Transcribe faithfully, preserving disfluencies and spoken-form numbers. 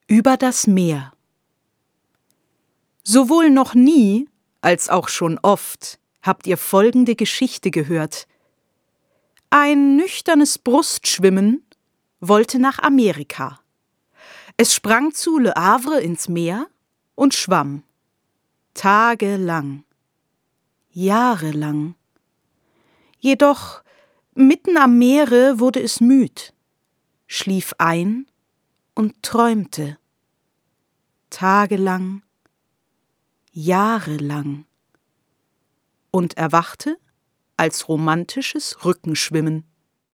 Über das Meer. Sowohl noch nie, als auch schon oft, habt ihr folgende Geschichte gehört. Ein nüchternes Brustschwimmen wollte nach Amerika. Es sprang zu Le Havre ins Meer und schwamm. Tagelang. Jahrelang. Jedoch mitten am Meere wurde es müd, schlief ein und träumte. Tagelang, jahrelang. Und erwachte als romantisches Rückenschwimmen.